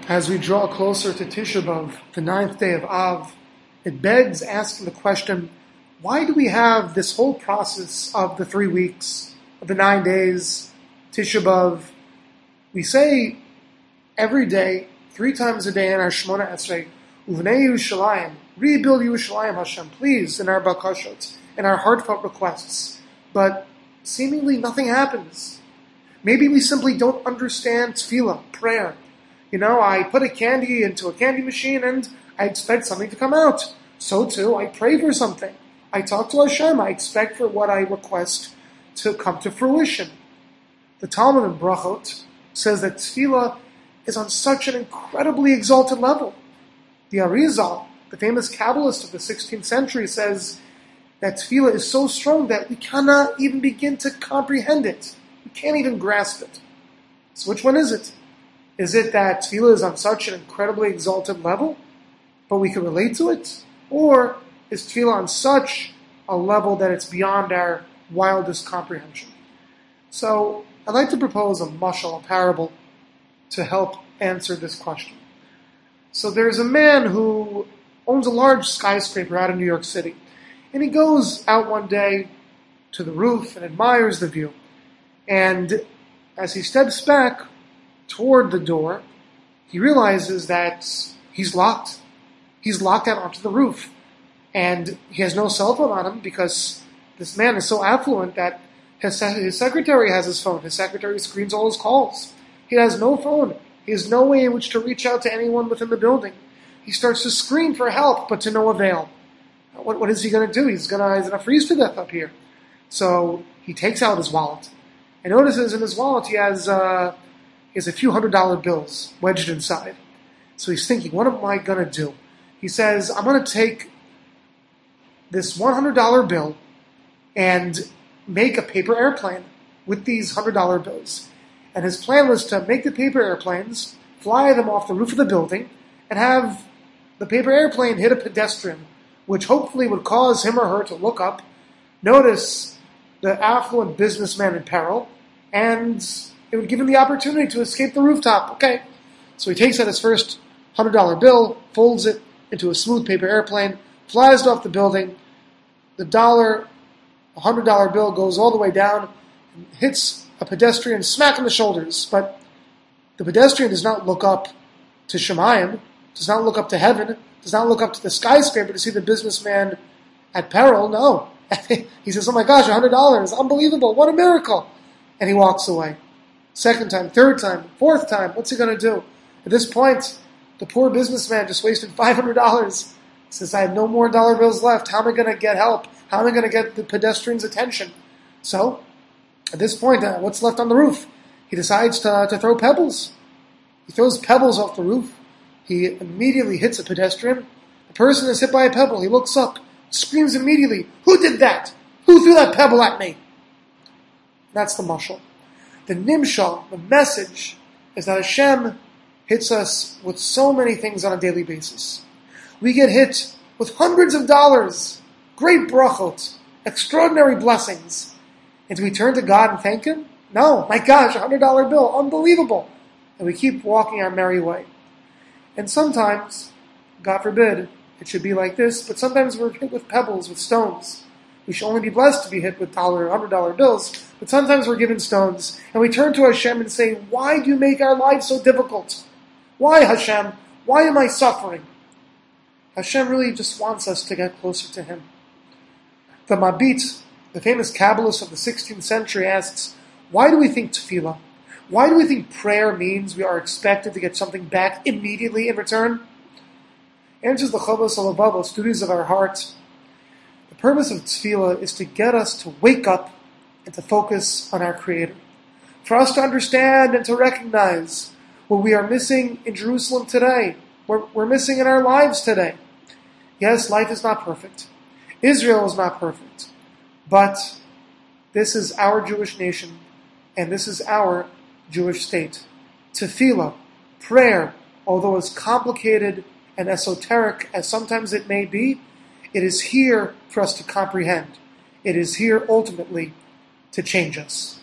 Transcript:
As we draw closer to Tisha B'Av, the 9th day of Av, it begs asking the question, why do we have this whole process of the 3 weeks, of the 9 days, Tisha B'Av? We say every day, 3 times a day in our Shemona Esrei, Uvnei Yerushalayim, rebuild Yerushalayim, Hashem, please, in our bakashot, in our heartfelt requests. But seemingly nothing happens. Maybe we simply don't understand tefillah, prayer. I put a candy into a candy machine and I expect something to come out. So too, I pray for something. I talk to Hashem. I expect for what I request to come to fruition. The Talmud in Brachot says that tefillah is on such an incredibly exalted level. The Arizal, the famous Kabbalist of the 16th century, says that tefillah is so strong that we cannot even begin to comprehend it. We can't even grasp it. So which one is it? Is it that tefillah is on such an incredibly exalted level, but we can relate to it? Or is tefillah on such a level that it's beyond our wildest comprehension? So I'd like to propose a mashal, a parable, to help answer this question. So there's a man who owns a large skyscraper out in New York City. And he goes out one day to the roof and admires the view. And as he steps back toward the door, he realizes that he's locked. He's locked out onto the roof. And he has no cell phone on him because this man is so affluent that his secretary has his phone. His secretary screens all his calls. He has no phone. He has no way in which to reach out to anyone within the building. He starts to scream for help, but to no avail. What is he going to do? He's going to freeze to death up here. So he takes out his wallet and notices in his wallet he has a few $100 bills wedged inside. So he's thinking, what am I going to do? He says, I'm going to take this $100 bill and make a paper airplane with these $100 bills. And his plan was to make the paper airplanes, fly them off the roof of the building, and have the paper airplane hit a pedestrian, which hopefully would cause him or her to look up, notice the affluent businessman in peril, and it would give him the opportunity to escape the rooftop. Okay. So he takes out his first $100 bill, folds it into a smooth paper airplane, flies it off the building. The $100 bill goes all the way down and hits a pedestrian smack in the shoulders. But the pedestrian does not look up to Shemayim, does not look up to heaven, does not look up to the skyscraper to see the businessman at peril. No. He says, oh my gosh, $100, unbelievable, what a miracle. And he walks away. Second time, third time, fourth time, what's he going to do? At this point, the poor businessman just wasted $500. He says, I have no more dollar bills left. How am I going to get help? How am I going to get the pedestrian's attention? So, at this point, what's left on the roof? He decides to throw pebbles. He throws pebbles off the roof. He immediately hits a pedestrian. The person is hit by a pebble. He looks up, screams immediately, who did that? Who threw that pebble at me? That's the mashal. The nimshal, the message, is that Hashem hits us with so many things on a daily basis. We get hit with hundreds of dollars, great brachot, extraordinary blessings. And do we turn to God and thank Him? No, my gosh, $100 bill, unbelievable. And we keep walking our merry way. And sometimes, God forbid, it should be like this, but sometimes we're hit with pebbles, with stones. We should only be blessed to be hit with $100 bills, but sometimes we're given stones, and we turn to Hashem and say, why do you make our lives so difficult? Why, Hashem? Why am I suffering? Hashem really just wants us to get closer to Him. The Mabit, the famous Kabbalist of the 16th century, asks, why do we think tefillah? Why do we think prayer means we are expected to get something back immediately in return? Answers the Chovos HaLevavos, Studies of Our Heart. The purpose of tefillah is to get us to wake up and to focus on our Creator. For us to understand and to recognize what we are missing in Jerusalem today, what we're missing in our lives today. Yes, life is not perfect. Israel is not perfect. But this is our Jewish nation, and this is our Jewish state. Tefillah, prayer, although as complicated and esoteric as sometimes it may be, it is here for us to comprehend. It is here ultimately to change us.